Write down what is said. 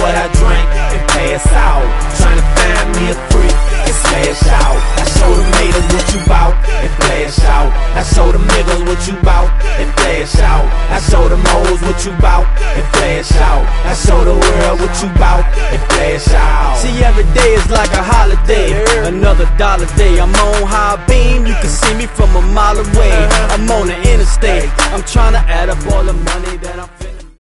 what I drink and pass out. Tryna find me a freak and smash out. I show them haters what you bout and flash out. I show them niggas what you bout and flash out. I show them hoes what you bout and flash out. I show the world what you bout and flash out. See, every day is like a holiday, another dollar day. I'm on high beam, you can see me from a mile away. I'm on the interstate, I'm tryna add up all the money that I'm